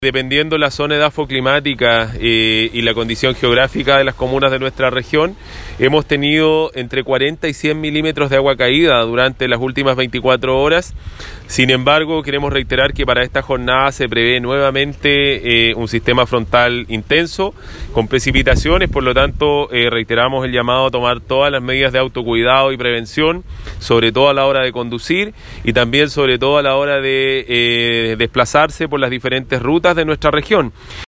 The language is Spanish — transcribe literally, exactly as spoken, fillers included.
Dependiendo la zona edafoclimática eh, y la condición geográfica de las comunas de nuestra región, hemos tenido entre cuarenta y cien milímetros de agua caída durante las últimas veinticuatro horas. Sin embargo, queremos reiterar que para esta jornada se prevé nuevamente eh, un sistema frontal intenso con precipitaciones, por lo tanto eh, reiteramos el llamado a tomar todas las medidas de autocuidado y prevención, sobre todo a la hora de conducir y también sobre todo a la hora de eh, desplazarse por las diferentes rutas de nuestra región.